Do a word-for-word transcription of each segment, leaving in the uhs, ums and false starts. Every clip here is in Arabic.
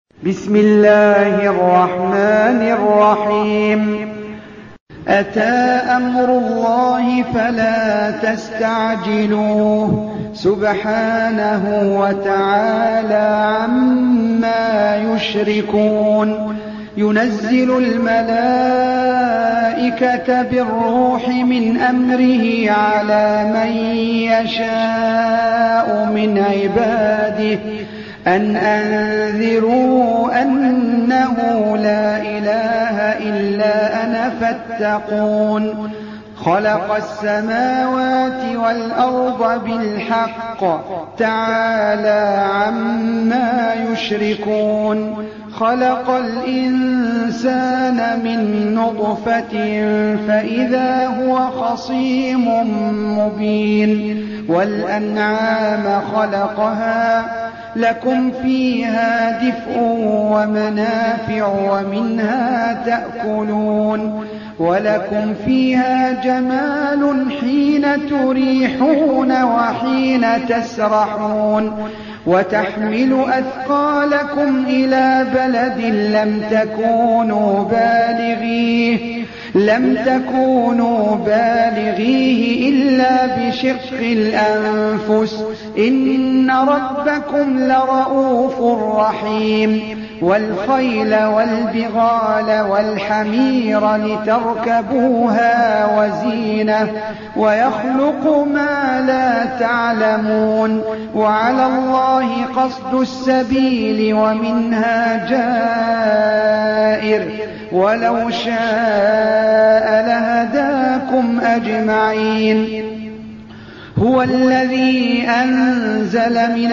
بسم الله الرحمن الرحيم. أتى أمر الله فلا تستعجلوه سبحانه وتعالى عما يشركون. ينزل الملائكة بالروح من أمره على من يشاء من عباده أن أنذروا أنه لا إله إلا أنا فاتقون. خلق السماوات والأرض بالحق تعالى عما يشركون. خلق الإنسان من نطفة فإذا هو خصيم مبين. والأنعام خلقها لكم فيها دفء ومنافع ومنها تأكلون. ولكم فيها جمال حين تريحون وحين تسرحون. وتحمل أثقالكم إلى بلد لم تكونوا بالغيه لم تكونوا بالغيه إلا بشق الأنفس إن ربكم لرؤوف رحيم. والخيل والبغال والحمير لتركبوها وزينة ويخلق ما لا تعلمون. وعلى الله قصد السبيل ومنها جائر ولو شاء لهداكم أجمعين. هو الذي أنزل من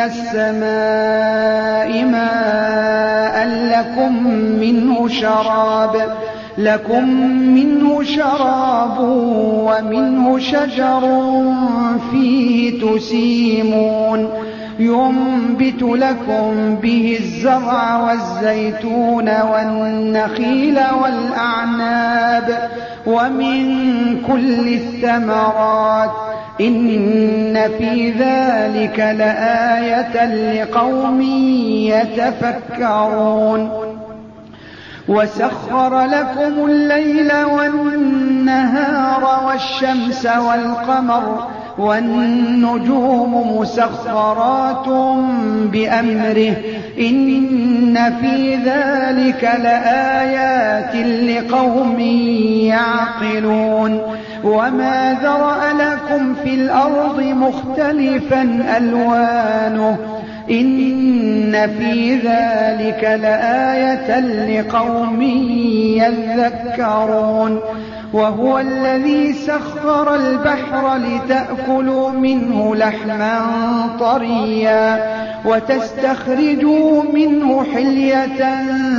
السماء ماء لكم منه شراب لكم منه شراب ومنه شجر فيه تسيمون. ينبت لكم به الزرع والزيتون والنخيل والأعناب ومن كل الثمرات إن في ذلك لآية لقوم يتفكرون. وسخر لكم الليل والنهار والشمس والقمر والنجوم مسخرات بأمره إن في ذلك لآيات لقوم يعقلون. وما ذرأ لكم في الأرض مختلفا ألوانه إن في ذلك لآية لقوم يذكرون. وهو الذي سخر البحر لتأكلوا منه لحما طريا وتستخرجوا منه حلية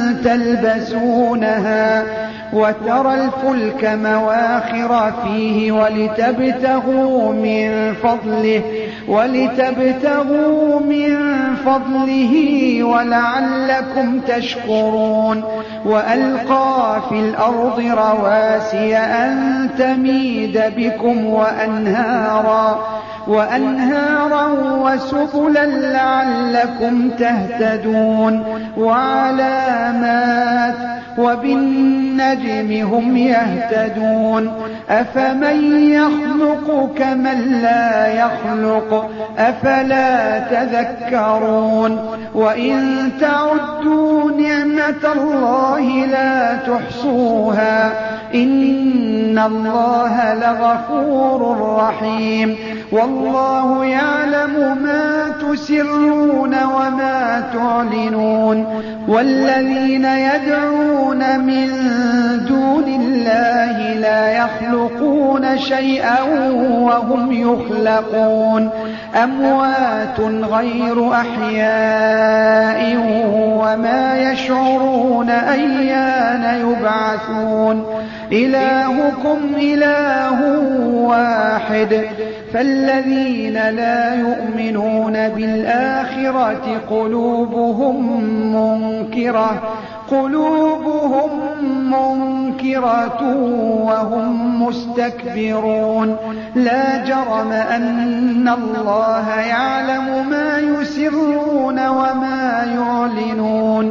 تلبسونها وترى الفلك مواخر فيه ولتبتغوا من فضله ولتبتغوا من فضله ولعلكم تشكرون. وألقى في الأرض رواسي أن تميد بكم وأنهارا وأنهارا وسبلا لعلكم تهتدون. وعلامات وبالنجم هم يهتدون. أفمن يخلق كمن لا يخلق أفلا تذكرون. وإن تعدوا نعمة الله لا تحصوها إن الله لغفور رحيم. والله يعلم ما تسرون وما تعلنون. والذين يدعون من دون الله لا يخلقون شيئا وهم يخلقون أموات غير أحياء وما يشعرون أيان يبعثون. إلهكم إله واحد فالذين لا يؤمنون بالآخرة قلوبهم منكرة قلوبهم منكرة وهم مستكبرون. لا جرم أن الله يعلم ما يسرون وما يعلنون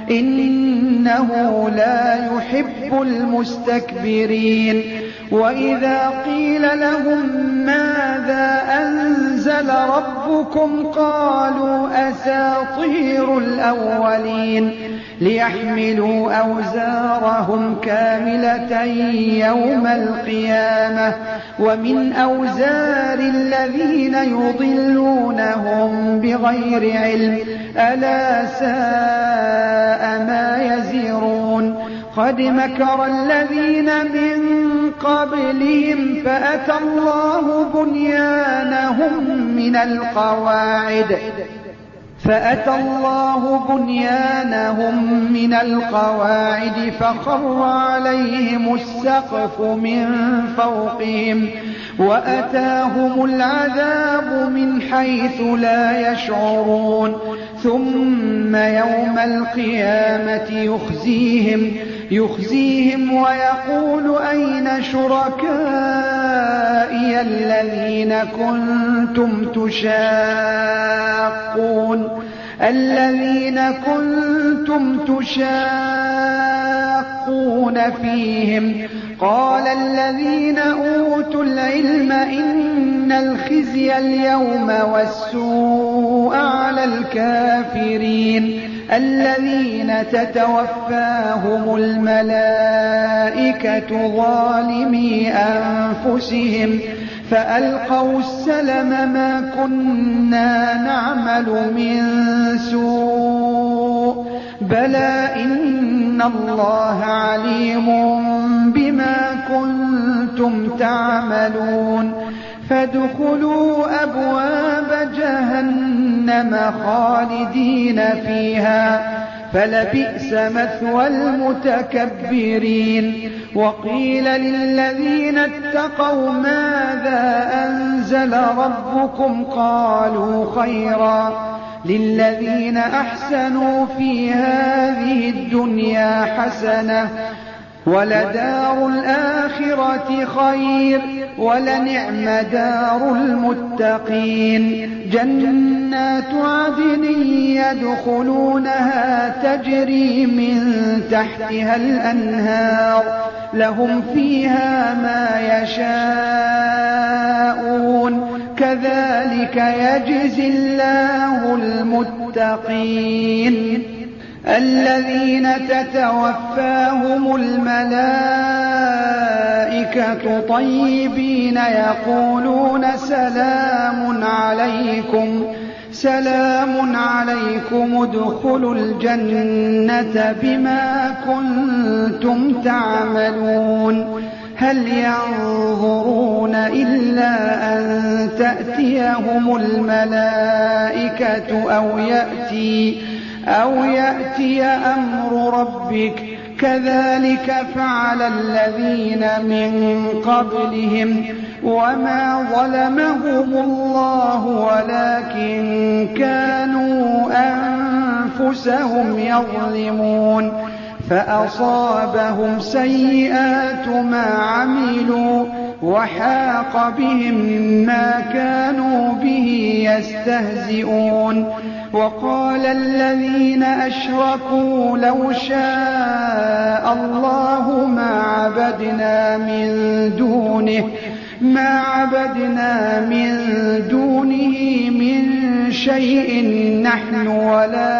إنه لا يحب المستكبرين وإذا قيل لهم ماذا أنزل ربكم قالوا أساطير الأولين ليحملوا أوزارهم كاملة يوم القيامة ومن أوزار الذين يضلونهم بغير علم ألا ساء ما يزرون قد مكر الذين من قبلهم فأتى الله بنيانهم من القواعد فأتى الله بنيانهم من القواعد فخر عليهم السقف من فوقهم وأتاهم العذاب من حيث لا يشعرون ثم يوم القيامة يخزيهم يخزيهم ويقول أين شركائي الذين كنتم تشاقون الذين كنتم تشاقون فيهم قال الذين أوتوا العلم إن الخزي اليوم والسوء على الكافرين الذين تتوفاهم الملائكة ظالمي أنفسهم فألقوا السلم ما كنا نعمل من سوء بلى إن الله عليم بما كنتم تعملون فادخلوا أبواب جهنم خالدين فيها فلبئس مثوى المتكبرين وقيل للذين اتقوا ماذا أنزل ربكم قالوا خيرا للذين أحسنوا في هذه الدنيا حسنة ولدار الآخرة خير ولنعم دار المتقين جنات عدن يدخلونها تجري من تحتها الأنهار لهم فيها ما يشاءون كذلك يجزي الله المتقين الذين تتوفاهم الملائكة طيبين يقولون سلام عليكم سلام عليكم ادخلوا الجنة بما كنتم تعملون هل ينظرون إلا أن تأتيهم الملائكة أو يأتي أو يأتي أمر ربك كذلك فعل الذين من قبلهم وما ظلمهم الله ولكن كانوا أنفسهم يظلمون فأصابهم سيئات ما عملوا وحاق بهم ما كانوا به يستهزئون وقال الذين أشركوا لو شاء الله ما عبدنا من دونه ما عبدنا من دونه من شيء نحن ولا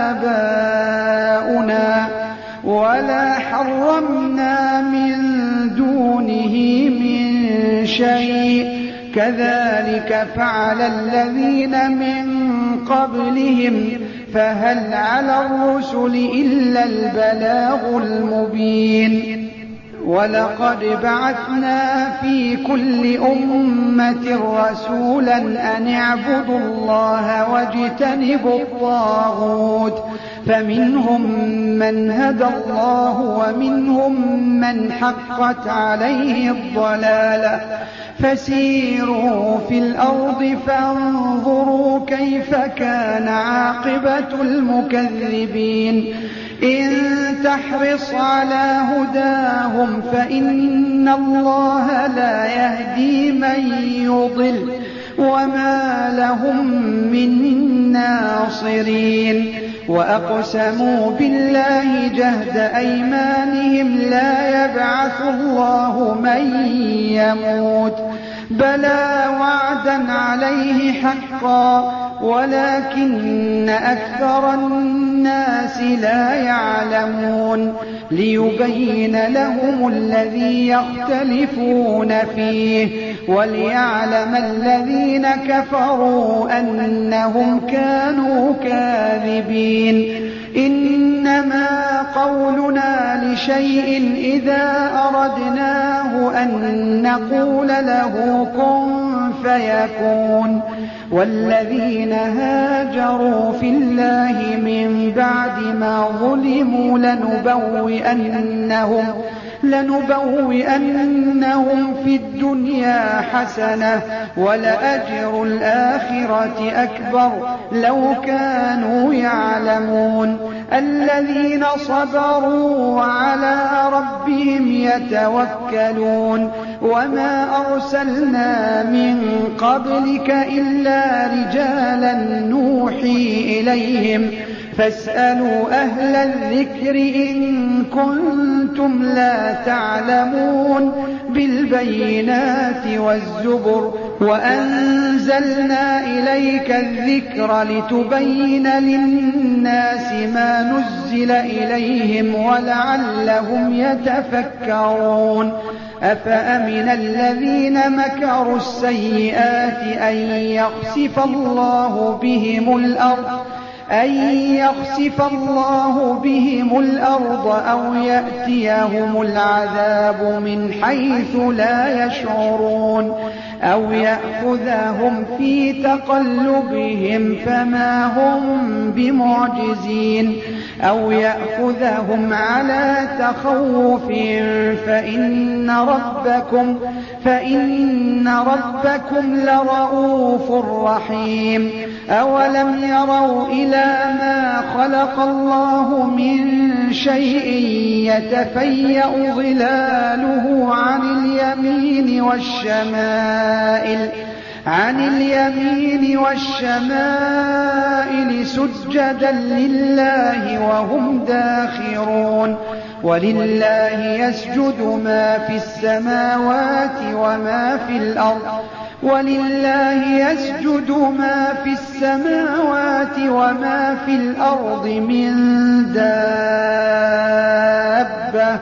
آباؤنا ولا حرمنا من دونه من شيء كذلك فعل الذين من قبلهم فهل على الرسل إلا البلاغ المبين ولقد بعثنا في كل أمة رسولا أن اعبدوا الله واجتنبوا الطاغوت فمنهم من هدى الله ومنهم من حقت عليه الضلالة فسيروا في الأرض فانظروا كيف كان عاقبة المكذبين إن تحرص على هداهم فإن الله لا يهدي من يضل وما لهم من ناصرين وأقسموا بالله جهد أيمانهم لا يبعث الله من يموت بلى وعدا عليه حقا ولكن أكثر الناس لا يعلمون ليبين لهم الذي يختلفون فيه وليعلم الذين كفروا أنهم كانوا كاذبين إنما قولنا لشيء إذا أردناه أن نقول له كن فيكون والذين هاجروا في الله من بعد ما ظلموا لنبوئنهم لنبوئنهم في الدنيا حسنة ولأجر الآخرة أكبر لو كانوا يعلمون الذين صبروا وعلى ربهم يتوكلون وما أرسلنا من قبلك إلا رجالا نوحي إليهم فاسألوا أهل الذكر إن كنتم لا تعلمون بالبينات والزبر وأنزلنا إليك الذكر لتبين للناس ما نزل إليهم ولعلهم يتفكرون أفأمن الذين مكروا السيئات أن يخسف الله بهم الأرض أن يخسف الله بهم الأرض أو يأتيهم العذاب من حيث لا يشعرون أو يأخذهم في تقلبهم فما هم بمعجزين أو يأخذهم على تخوف فإن ربكم فإن ربكم لرؤوف رحيم أولم يروا إلى ما خلق الله من شيء يتفيأ ظلاله عن اليمين والشمائل عن اليمين والشمائل سجدا لله وهم داخرون ولله يسجد ما في السماوات وما في الأرض ولله يسجد ما في السماوات وما في الأرض من دابة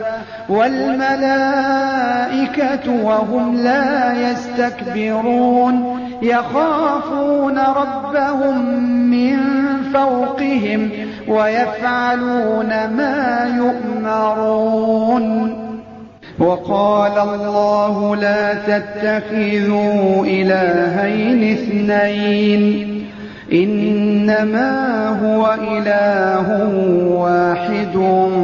والملائكة وهم لا يستكبرون يخافون ربهم من فوقهم ويفعلون ما يؤمرون وقال الله لا تتخذوا إلهين اثنين إنما هو إله واحد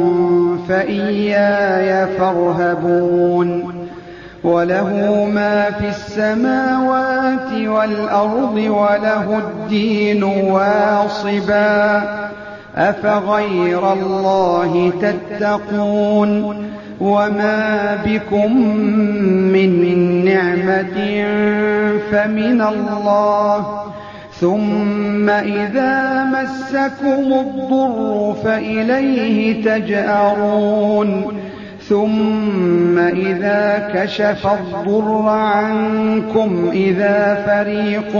فإياي فارهبون وله ما في السماوات والأرض وله الدين واصبا أفغير الله تتقون وما بكم من نعمة فمن الله ثم إذا مسكم الضر فإليه تجأرون ثم إذا كشف الضر عنكم إذا فريق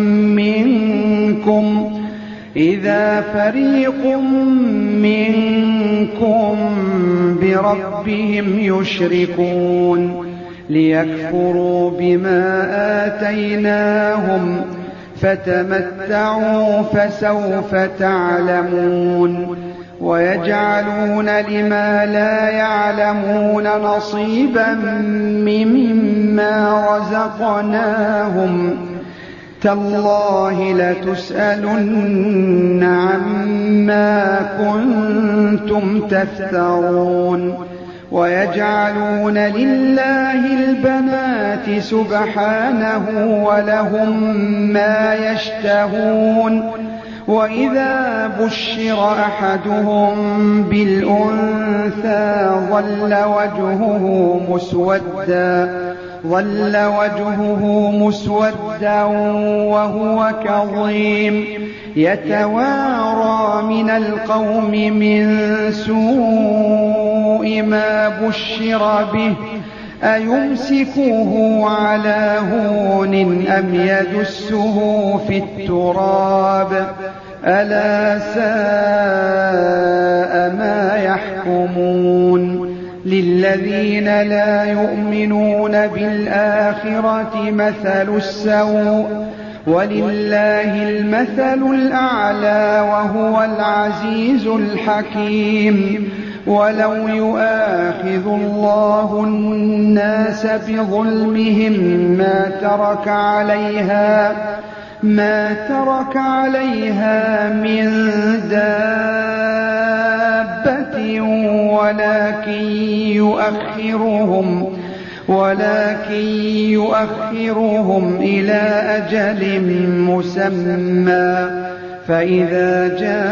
منكم إذا فريق منكم بربهم يشركون ليكفروا بما آتيناهم فتمتعوا فسوف تعلمون ويجعلون لما لا يعلمون نصيبا مما رزقناهم تالله لتسألن عما كنتم تفترون ويجعلون لله البنات سبحانه ولهم ما يشتهون وإذا بشر أحدهم بالأنثى ظل وجهه مسودا ظل وجهه مسودا وهو كظيم يتوارى من القوم من سوء ما بشر به أيمسكه على هون أم يدسه في التراب ألا ساء ما يحكمون للذين لا يؤمنون بالآخرة مثل السوء ولله المثل الأعلى وهو العزيز الحكيم ولو يؤاخذ الله الناس بظلمهم ما ترك عليها ما ترك عليها من دابة ولكن يؤخرهم ولكن يؤخرهم إلى أجل مسمى فإذا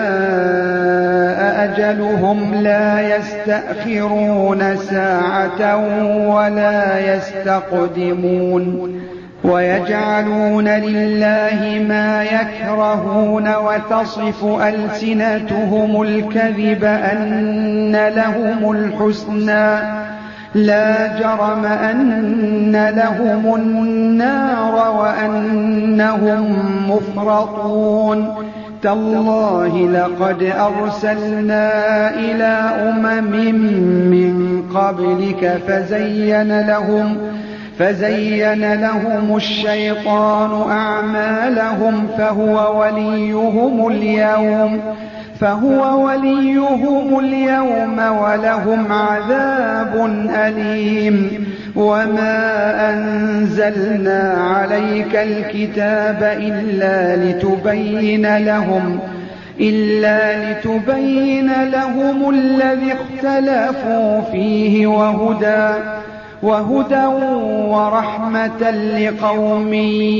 جاء أجلهم لا يستأخرون ساعة ولا يستقدمون ويجعلون لله ما يكرهون وتصف ألسنتهم الكذب أن لهم الحسنى لا جرم أن لهم النار وأنهم مفرطون تالله لقد أرسلنا إلى أمم من قبلك فزين لهم فزين لهم الشيطان أعمالهم فهو وليهم اليوم فهو وليهم اليوم ولهم عذاب أليم وما أنزلنا عليك الكتاب إلا لتبين لهم إلا لتبين لهم الذي اختلفوا فيه وهدى وهدى ورحمة لقوم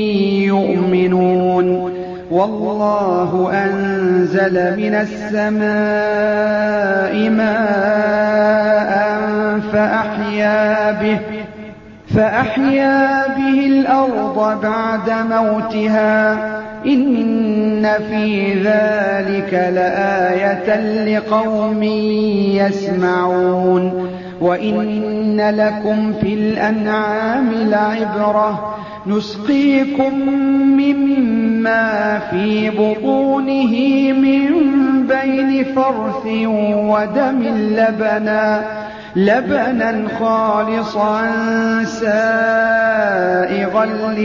يؤمنون والله أنزل من السماء ماء فأحيا به فأحيا به الأرض بعد موتها إن في ذلك لآية لقوم يسمعون وإن لكم في الأنعام لعبرة نسقيكم مما في بطونه من بين فرث ودم لبنا لبنا خالصا سائغا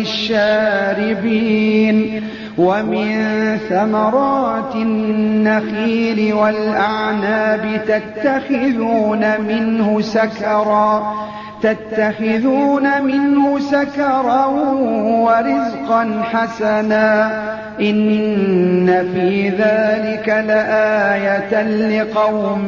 للشاربين ومن ثمرات النخيل والأعناب تتخذون منه سكرا تتخذون منه سكرا ورزقا حسنا إن في ذلك لآية لقوم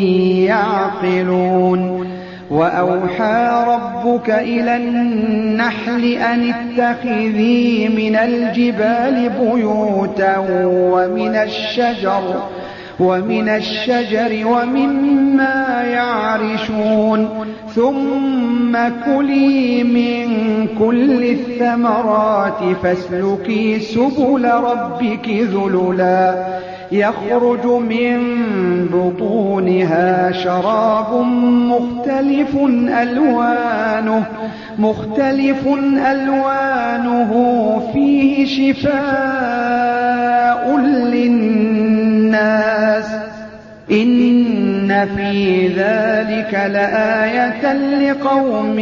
يعقلون وأوحى ربك إلى النحل أن اتخذي من الجبال بيوتا ومن الشجر ومن الشجر ومما يعرشون ثم كلي من كل الثمرات فاسلكي سبل ربك ذللا يخرج من بطونها شراب مختلف ألوانه مختلف ألوانه فيه شفاء للناس إن في ذلك لآية لقوم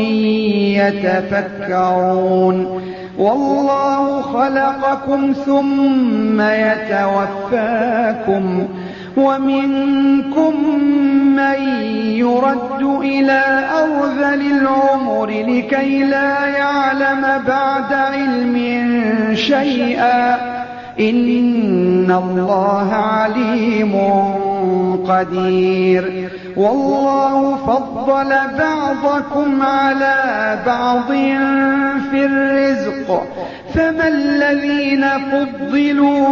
يتفكرون والله خلقكم ثم يتوفاكم ومنكم من يرد إلى أرذل العمر لكي لا يعلم بعد علم شيئا إن الله عليم قدير والله فضل بعضكم على بعض في الرزق فما الذين فضلوا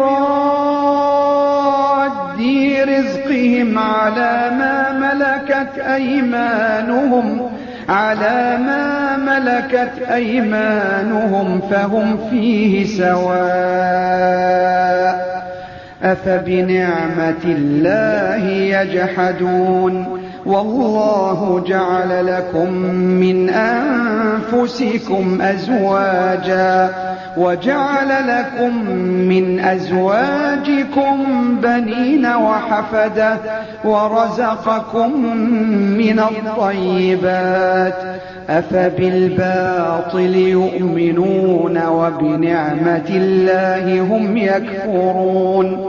براد رزقهم على ما ملكت أيمانهم على ما ملكت أيمانهم فهم فيه سواء أفبنعمة الله يجحدون والله جعل لكم من أنفسكم أزواجا وجعل لكم من أزواجكم بنين وحفدة ورزقكم من الطيبات أفبالباطل يؤمنون وبنعمة الله هم يكفرون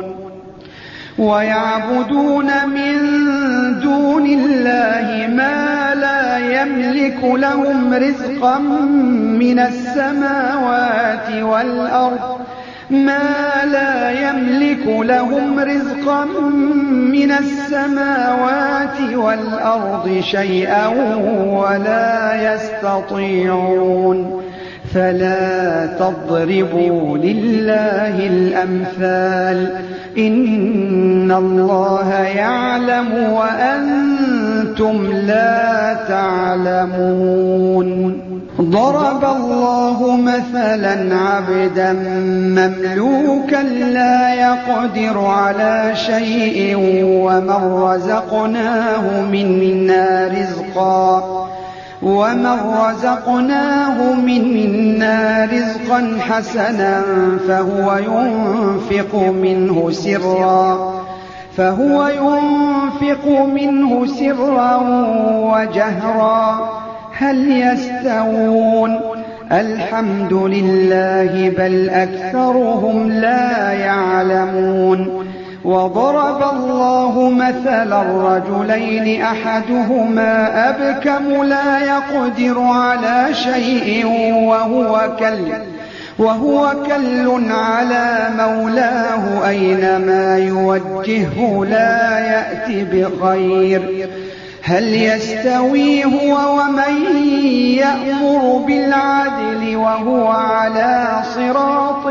ويعبدون من دون الله ما لا يملك لهم رزقا من السماوات والأرض ما لا يملك لهم رزقا من السماوات والأرض شيئا ولا يستطيعون فلا تضربوا لله الأمثال إن الله يعلم وأنتم لا تعلمون ضرب الله مثلا عبدا مملوكا لا يقدر على شيء ومن رزقناه منا رزقا ومن رزقناه منا رزقا حسنا فهو ينفق منه سرا فهو ينفق منه سرا وجهرا هل يستوون الحمد لله بل أكثرهم لا يعلمون وضرب الله مثلا رجلين أحدهما أبكم لا يقدر على شيء وهو كل وهو كل على مولاه أينما يوجهه لا يأتي بخير هل يستوي هو ومن يأمر بالعدل وهو على صراط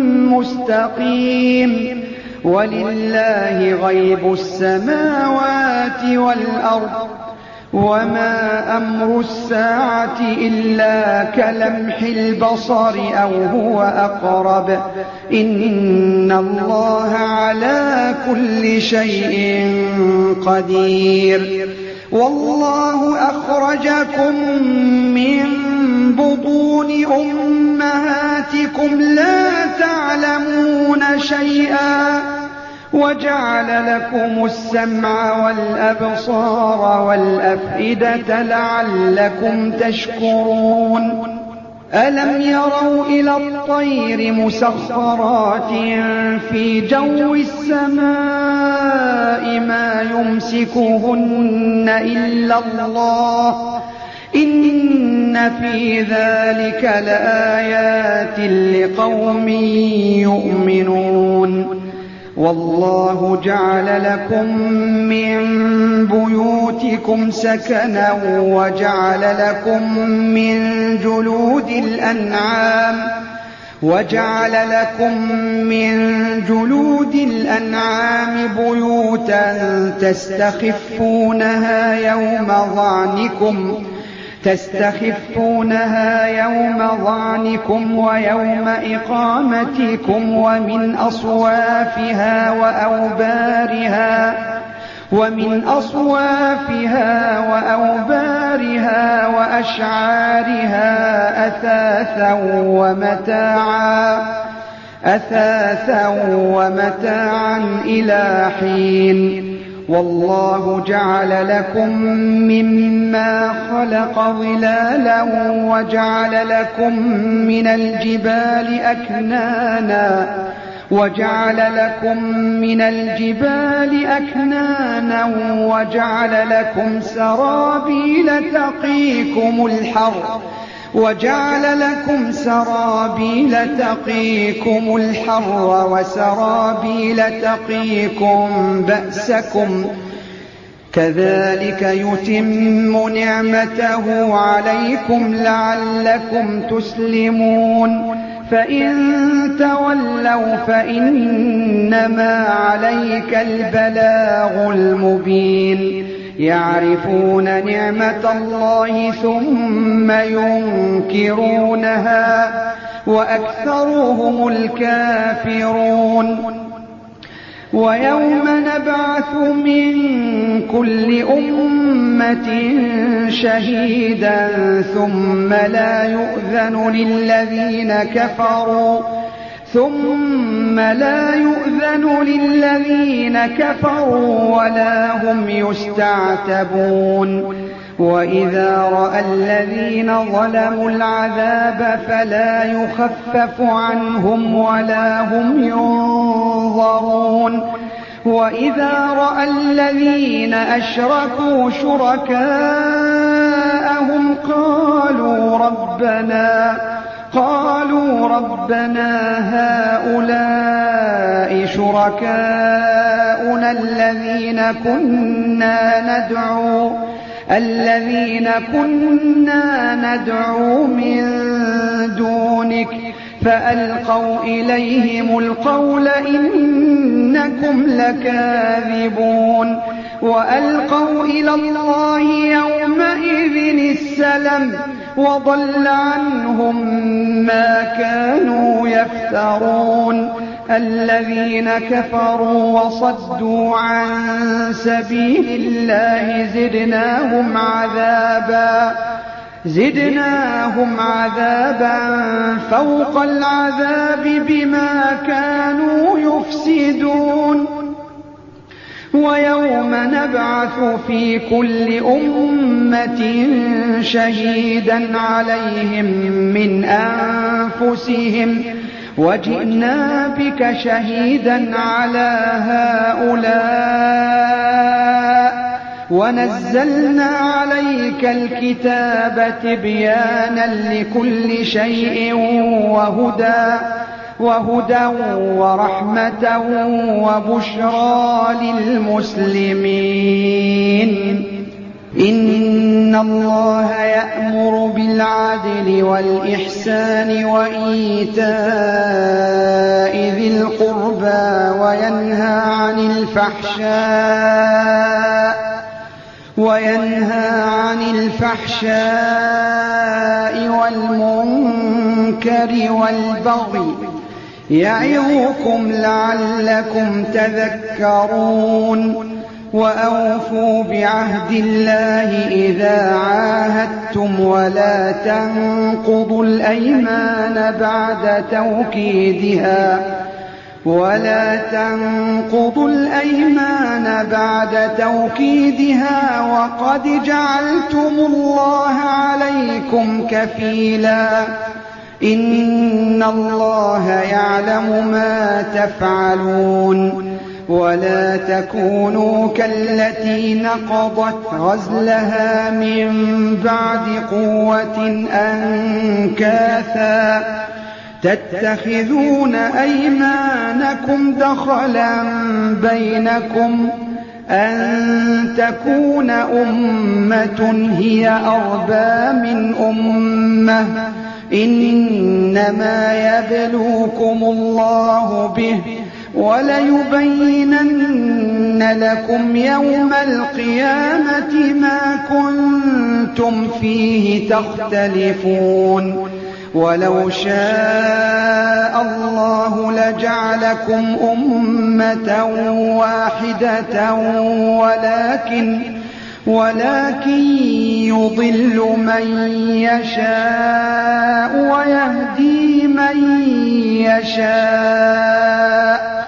مستقيم ولله غيب السماوات والأرض وما أمر الساعة إلا كلمح البصر أو هو أقرب إن الله على كل شيء قدير والله أخرجكم من بطون أمهاتكم لا تعلمون شيئا وجعل لكم السمع والأبصار والأفئدة لعلكم تشكرون ألم يروا إلى الطير مسخرات في جو السماء ما يمسكهن إلا الله إن في ذلك لآيات لقوم يؤمنون والله جعل لكم من بيوتكم سكنا وجعل لكم من جلود الأنعام وجعل لكم من جلود الأنعام بيوتا تستخفونها يوم ظعنكم تستخفونها يوم ظعنكم ويوم إقامتكم ومن أصوافها وأوبارها ومن أصوافها وأوبارها وأشعارها أثاثا ومتاعا أثاثا ومتاعا إلى حين والله جعل لكم مما خلق ظلالا وجعل لكم من الجبال أكنانا وجعل لكم من الجبال أكنانا وجعل لكم سرابيل تقيكم الحر وجعل لكم سرابيل تقيكم الحر وسرابيل تقيكم بأسكم كذلك يتم نعمته عليكم لعلكم تسلمون فإن تولوا فإنما عليك البلاغ المبين يعرفون نعمة الله ثم ينكرونها وأكثرهم الكافرون ويوم نبعث من كل أمة شهيدا ثم لا يؤذن للذين كفروا ثم لا يؤذن للذين كفروا ولا هم يستعتبون وإذا رأى الذين ظلموا العذاب فلا يخفف عنهم ولا هم ينظرون وإذا رأى الذين أشركوا شركاءهم قالوا ربنا قالوا ربنا هؤلاء شركاؤنا الذين كنا ندعو الذين كنا ندعو من دونك فألقوا إليهم القول إنكم لكاذبون وألقوا إلى الله يومئذ السلم وضل عنهم ما كانوا يفترون الذين كفروا وصدوا عن سبيل الله زدناهم عذابا زدناهم عذابا فوق العذاب بما كانوا يفسدون ويوم نبعث في كل أمة شهيدا عليهم من أنفسهم وجئنا بك شهيدا على هؤلاء ونزلنا عليك الكتاب تبيانا لكل شيء وهدى وهدى ورحمة وبشرى للمسلمين إن الله يأمر بالعدل والإحسان وإيتاء ذي القربى وينهى عن الفحشاء وينهى عن الفحشاء والمنكر والبغي يعظكم لعلكم تذكرون وأوفوا بعهد الله إذا عاهدتم ولا تنقضوا الأيمان بعد توكيدها ولا تنقضوا الأيمان بعد توكيدها وقد جعلتم الله عليكم كفيلا إن الله يعلم ما تفعلون ولا تكونوا كالتي نقضت غزلها من بعد قوة أنكاثا تتخذون أيمانكم دخلا بينكم أن تكون أمة هي أربى من أمة إنما يبلوكم الله به وليبينن لكم يوم القيامة ما كنتم فيه تختلفون ولو شاء الله لجعلكم أمة واحدة ولكن ولكن يضل من يشاء ويهدي من يشاء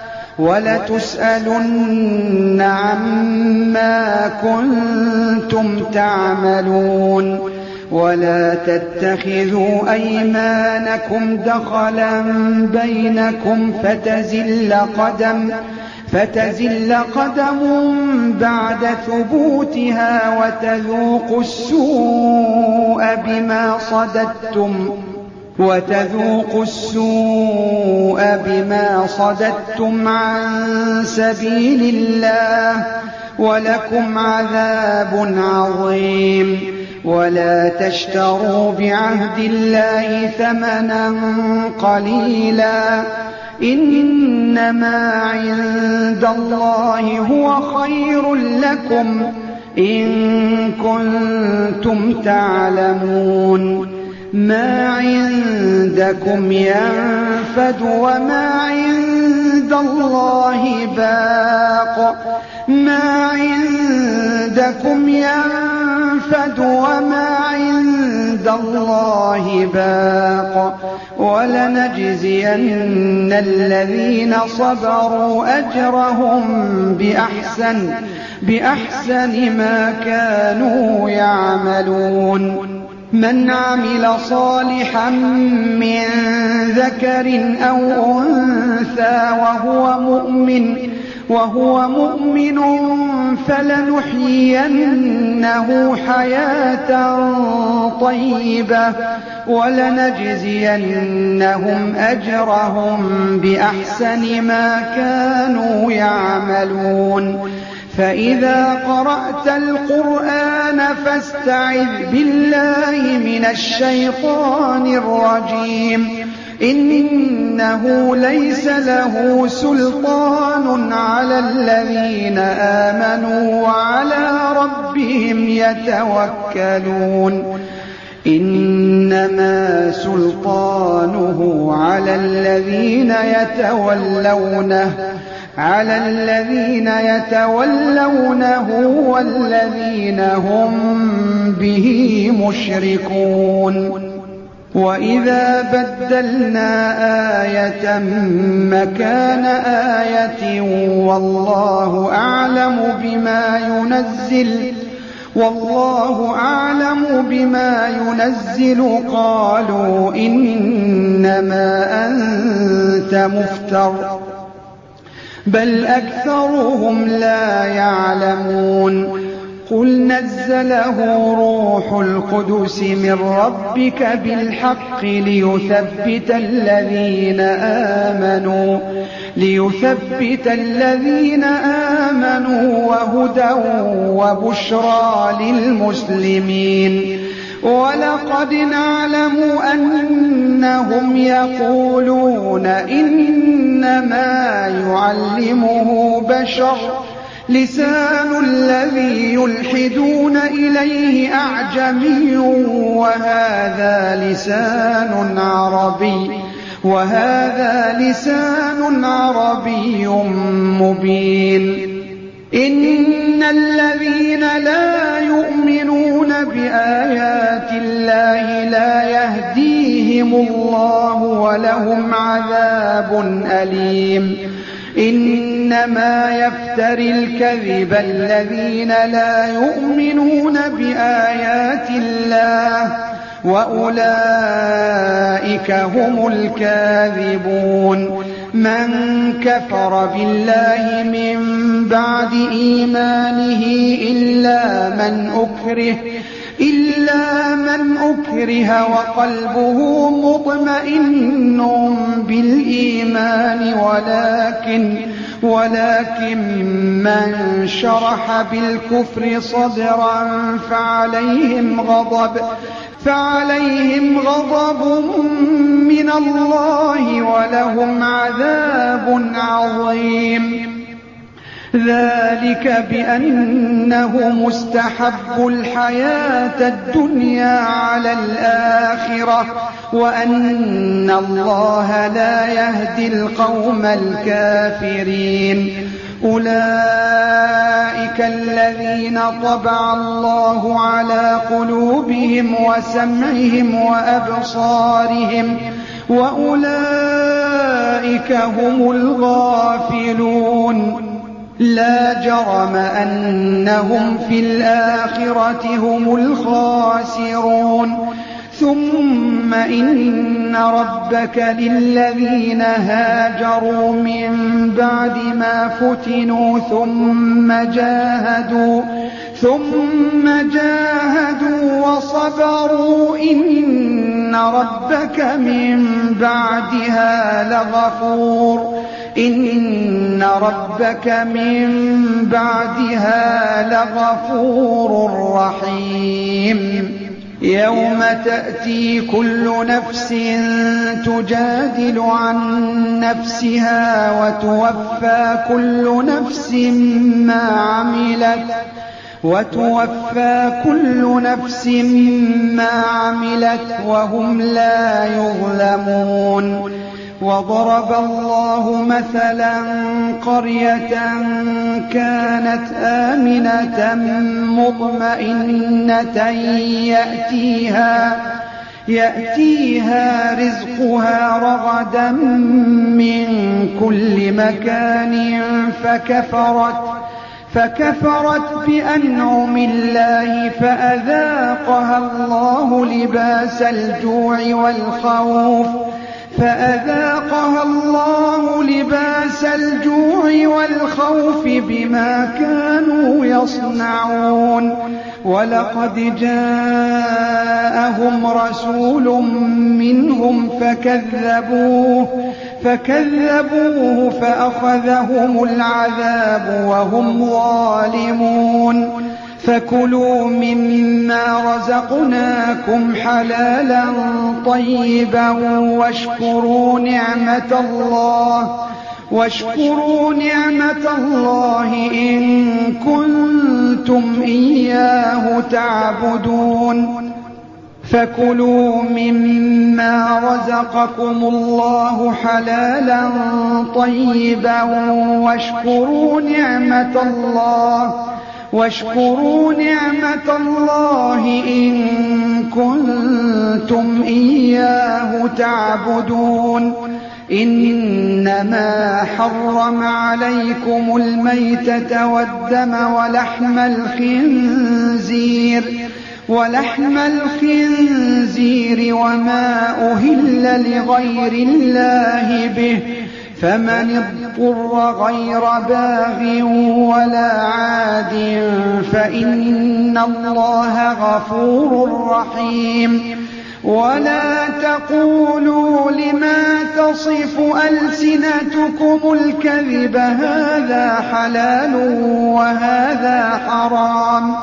ولتسألن عما كنتم تعملون ولا تتخذوا أيمانكم دخلا بينكم فتزل قدم فتزل قدم بعد ثبوتها وتذوقوا السوء بما صددتم وتذوقوا السوء بما صددتم عن سبيل الله ولكم عذاب عظيم ولا تشتروا بعهد الله ثمنا قليلا إنما عند الله هو خير لكم إن كنتم تعلمون ما عندكم ينفد وما عند عند الله باق ما عندكم ينفد وما عند الله باق ولنجزين الذين صبروا أجرهم بأحسن بأحسن ما كانوا يعملون من عمل صالحا من ذكر أو أنثى وهو مؤمن وهو مؤمن فلنحيينه حياة طيبة ولنجزينهم أجرهم بأحسن ما كانوا يعملون فإذا قرأت القرآن فاستعذ بالله من الشيطان الرجيم إنه ليس له سلطان على الذين آمنوا وعلى ربهم يتوكلون إنما سلطانه على الذين يتولونه على الذين يتولونه والذين هم به مشركون وإذا بدلنا آية مكان آية والله أعلم بما ينزل والله أعلم بما ينزل قالوا إنما أنت مفتر بل أكثرهم لا يعلمون قل نزله روح القدس من ربك بالحق ليثبت الذين آمنوا ليثبت الذين آمنوا وهدى وبشرى للمسلمين ولقد نعلم أنهم يقولون إنما يعلمه بشر لسان الذي يلحدون إليه أعجمي وهذا لسان عربي وهذا لسان عربي مبين إن الذين لا يؤمنون بآيات الله لا يهديهم الله ولهم عذاب أليم إنما يفتري الكذب الذين لا يؤمنون بآيات الله وأولئك هم الكاذبون من كفر بالله من بعد إيمانه إلا من أكره إلا من أكره وقلبه مطمئن بالإيمان ولكن ولكن من شرح بالكفر صدرا فعليهم غضب فعليهم غضب من الله ولهم عذاب عظيم ذلك بأنه مستحب الحياة الدنيا على الآخرة وأن الله لا يهدي القوم الكافرين أولئك الذين طبع الله على قلوبهم وسمعهم وأبصارهم وأولئك هم الغافلون لا جرم أنهم في الآخرة هم الخاسرون ثم إن ربك للذين هاجروا من بعد ما فتنوا ثم جاهدوا ثم جاهدوا وصبروا إن ربك من بعدها لغفور إن ربك من بعدها لغفور رحيم يوم تأتي كل نفس تجادل عن نفسها وتوفى كل نفس ما عملت وتوفى كل نفس ما عملت وهم لا يظلمون وضرب الله مثلا قرية كانت آمنة مطمئنة يأتيها يأتيها رزقها رغدا من كل مكان فكفرت فكفرت بأنعم الله فأذاقها الله لباس الجوع والخوف فأذاقها الله لباس الجوع والخوف بما كانوا يصنعون ولقد جاءهم رسول منهم فكذبوه فكذبوه فأخذهم العذاب وهم ظالمون فكلوا مما رزقناكم حلالا طيبا واشكروا نعمة الله واشكروا نعمة الله إن كنتم إياه تعبدون فكلوا مما رزقكم الله حلالا طيبا واشكروا نعمة الله واشكروا نعمة الله إن كنتم إياه تعبدون إنما حرم عليكم الميتة والدم ولحم الخنزير ولحم الخنزير وما أهل لغير الله به فمن اضطر غير باغ ولا عاد فإن الله غفور رحيم ولا تقولوا لما تصف ألسنتكم الكذب هذا حلال وهذا حرام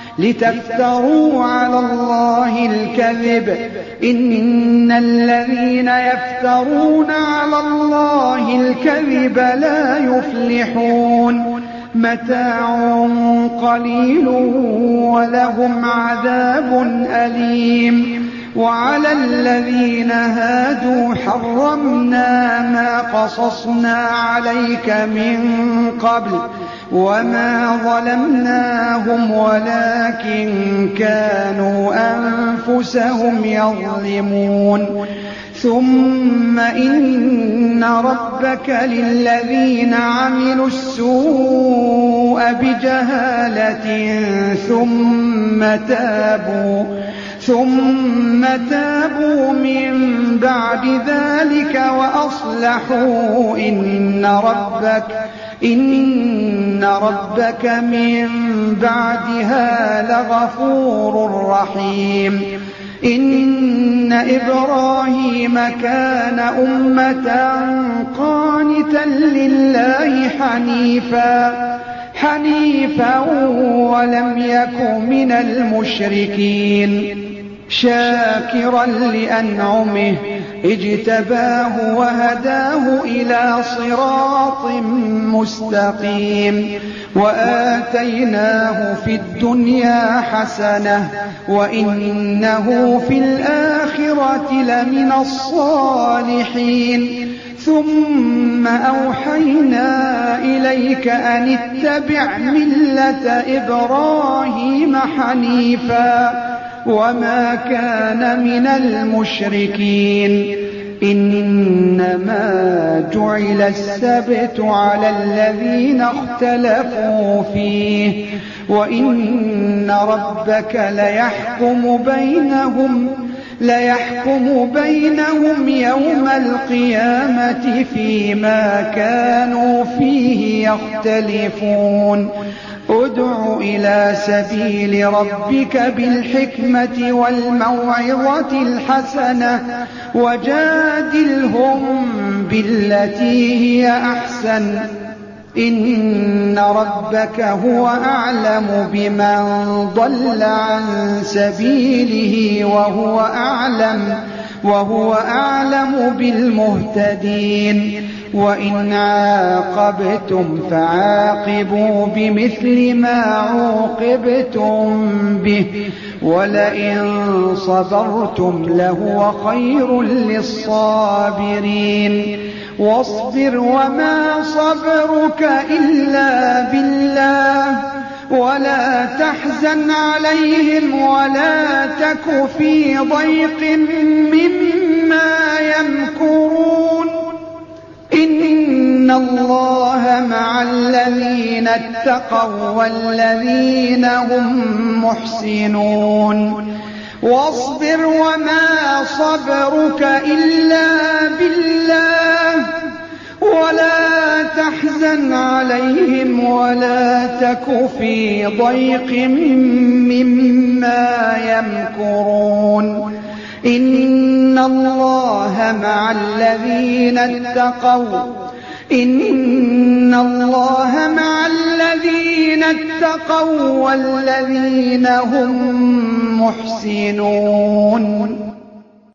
لتفتروا على الله الكذب إن الذين يفترون على الله الكذب لا يفلحون متاع قليل ولهم عذاب أليم وعلى الذين هادوا حرمنا ما قصصنا عليك من قبل وما ظلمناهم ولكن كانوا أنفسهم يظلمون ثم إن ربك للذين عملوا السوء بجهالة ثم تابوا ثم تابوا من بعد ذلك وأصلحوا إن ربك إن ربك من بعدها لغفور رحيم إن إبراهيم كان أمة قانتا لله حنيفا حنيفا ولم يك من المشركين شاكرا لأنعمه اجتباه وهداه إلى صراط مستقيم وآتيناه في الدنيا حسنة وإنه في الآخرة لمن الصالحين ثم أوحينا إليك أن اتبع ملة إبراهيم حنيفا وما كان من المشركين إنما جعل السبت على الذين اختلفوا فيه وإن ربك ليحكم بينهم ليحكم بينهم يوم القيامة فيما كانوا فيه يختلفون ادع إلى سبيل ربك بالحكمة والموعظة الحسنة وجادلهم بالتي هي أحسن إن ربك هو أعلم بمن ضل عن سبيله وهو أعلم وهو أعلم بالمهتدين وإن عاقبتم فعاقبوا بمثل ما عوقبتم به ولئن صبرتم لهو خير للصابرين واصبر وما صبرك إلا بالله ولا تحزن عليهم ولا تك في ضيق مما يمكرون إن الله مع الذين اتقوا والذين هم محسنون واصبر وما صبرك إلا بالله ولا تحزن عليهم ولا تك في ضيق مما يمكرون إن الله مع الذين اتقوا إن الله مع الذين اتقوا والذين هم محسنون